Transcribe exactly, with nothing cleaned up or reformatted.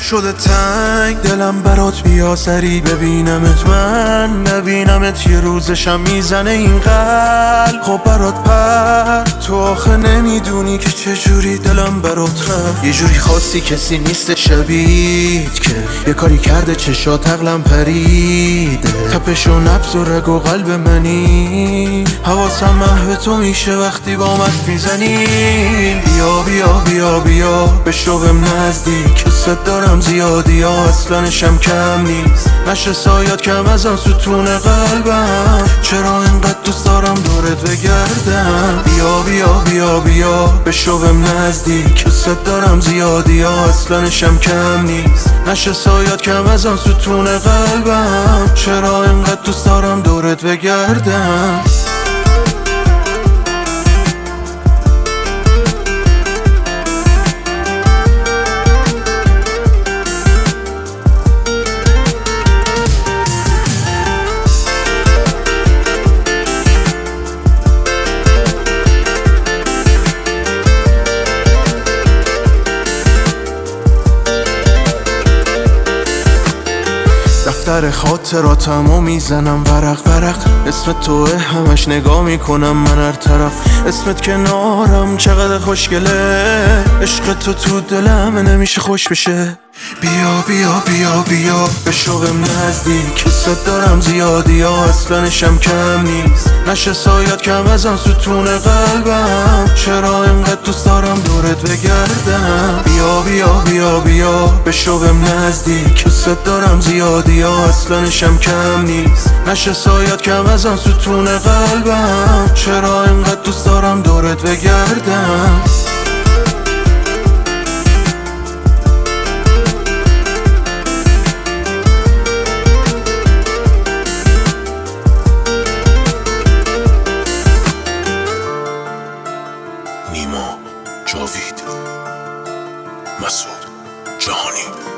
شده تنگ دلم برات بیا سری ببینمت، من نبینمت یه روزشم میزنه این قلب. خب برات پر تو آخه نمیدونی که چجوری دلم برات رفت. یه جوری خاصی کسی نیست شبیت که یه کاری کرده چشات عقلم پریده. تپش و نبض و رگ و قلب منی، حواسم محو تو میشه وقتی با من میزنی. بیا بیا بیا بیا بشوم نزدیک، دوست دارم زیادی ها اصلانشم کم نیست. نشه سایات کم از آن ستون قلبم، چرا اینقدر دوست دارم دورت بگردم. بیا بیا بیا بیا بشوم نزدیک، دوست دارم زیادی ها اصلانشم کم نیست. نشه سایات کم از آن ستون قلبم، چرا اینقدر دوست دارم دورت بگردم. دفتر خاطراتمو میزنم ورق ورق، اسم توه همش نگاه میکنم من هر طرف. اسمت کنارم چقدر خوشگله، عشق تو تو دلم نمیشه خوش بشه. بیا بیا بیا بیا بشوم نزدیک، دوست دارم زیادی ها اصلانشم کم نیست. نشه سایات کم از آن ستون قلبم، چرا اینقدر دوست دارم دورت بگردم. بیا بیا بیا بیا بشوم نزدیک، دوست دارم زیادی ها اصلانشم کم نیست. نشه سایات کم از آن ستون قلبم، چرا اینقدر دوست دارم دورت بگردم. نیما، جاوید، مسعود، جهانی.